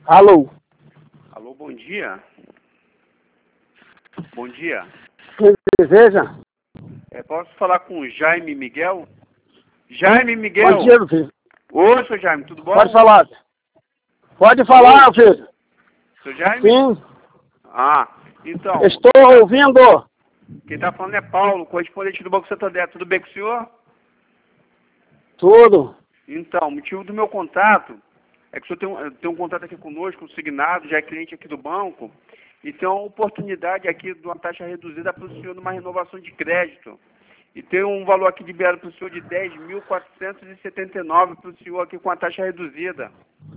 Alô? Alô, bom dia. Bom dia. Quem deseja? Posso falar com o Jaime Miguel? Jaime Miguel! Bom dia, meu filho. Ô, seu Jaime, tudo bom? Pode falar. Pode falar, meu filho. Seu Jaime? Sim, Ah, então, estou ouvindo. quem tá falando é Paulo, correspondente do Banco Santander. Tudo bem com o senhor? Tudo. Então, o motivo do meu contato é que o senhor tem um contato aqui conosco, um signado, já é cliente aqui do banco, e tem uma oportunidade aqui de uma taxa reduzida para o senhor numa renovação de crédito. E tem um valor aqui liberado para o senhor de 10.479 para o senhor aqui com a taxa reduzida.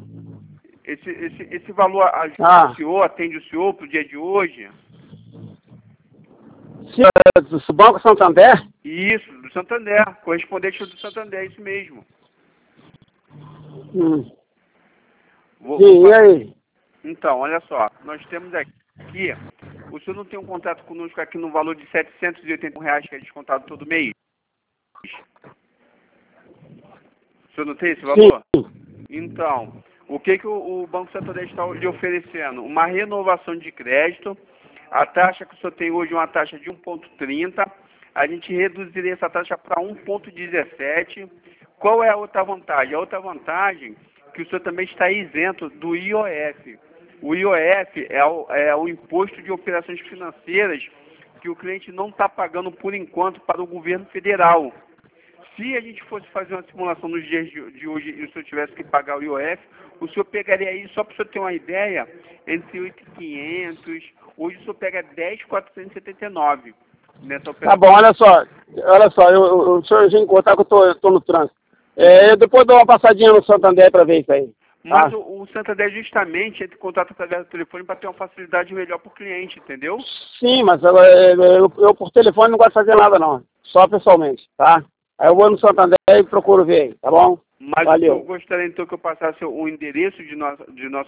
Esse valor ajuda o senhor, atende o senhor para o dia de hoje? Sim, do Banco Santander? Isso, do Santander, correspondente do Santander, isso mesmo. Sim, e aí? Então, olha só, nós temos aqui, o senhor não tem um contrato conosco aqui no valor de R$ 781 que é descontado todo mês? O senhor não tem esse valor? Sim. Então, o que o Banco Santander está lhe oferecendo? Uma renovação de crédito. A taxa que o senhor tem hoje é uma taxa de 1,30. A gente reduziria essa taxa para 1,17. Qual é a outra vantagem? A outra vantagem é que o senhor também está isento do IOF. O IOF é o Imposto de Operações Financeiras que o cliente não está pagando por enquanto para o governo federal. Se a gente fosse fazer uma simulação nos dias de hoje e o senhor tivesse que pagar o IOF, o senhor pegaria aí, só para o senhor ter uma ideia, entre 8.500, hoje o senhor pega 10.479 nessa operação. Tá bom, olha só, o senhor já encontrar que eu estou no trânsito. Eu depois dou uma passadinha no Santander para ver isso aí. Mas o Santander justamente entra em contato através do telefone para ter uma facilidade melhor para o cliente, entendeu? Sim, mas eu por telefone não gosto de fazer nada não, só pessoalmente, tá? Aí eu vou no Santander e procuro ver aí, tá bom? Mas Valeu. eu gostaria então que eu passasse o endereço de nosso